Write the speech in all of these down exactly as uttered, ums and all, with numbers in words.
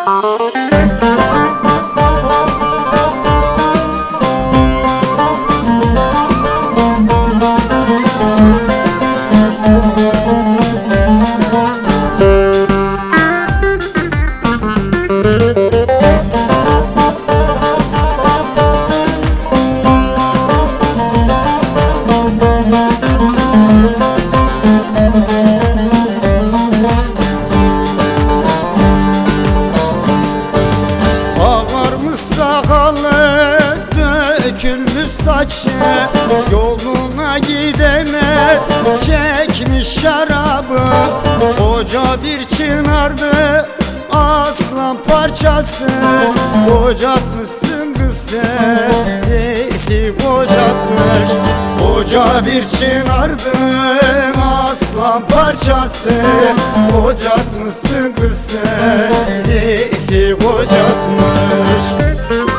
Dökülmüş saçı yoluna gidemez, çekmiş şarabı. Koca bir çınardı aslan parçası, kocatmışsın kız sen, herifi kocatmış. Koca bir çınardı aslan parçası, kocatmışsın kız sen, herifi kocatmış.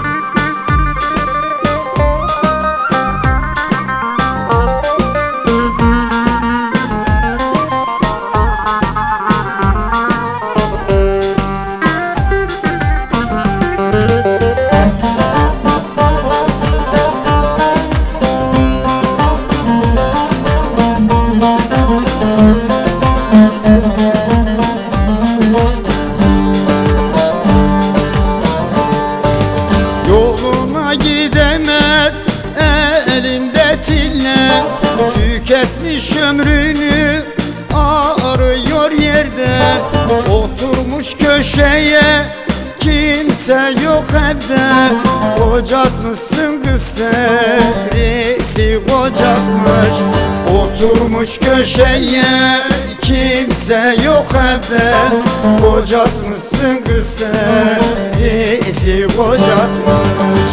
Yoluna gidemez elinde tille, tüketmiş ömrünü arıyor yerde. Oturmuş köşeye kimse yok evde, kocatmışsın kız sen, herifi kocatmış. Oturmuş köşeye kimse yok evde, kocatmışsın kız sen, herifi kocatmış.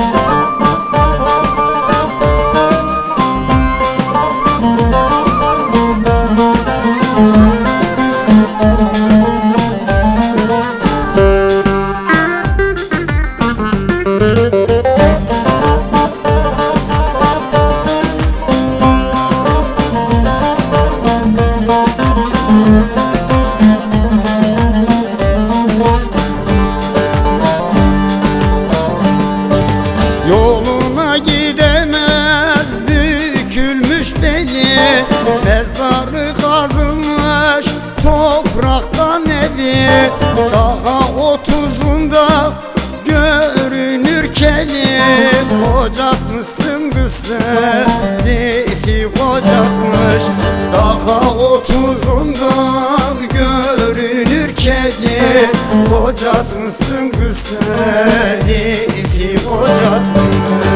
Yoluna gidemez bükülmüş beli, mezarı kazılmış topraktan evi. Daha otuzunda görünür keli, kocatmışsın kız sen, herifi kocatmış. Daha otuzunda görünür keli, kocatmışsın kız sen, herifi kocatmış.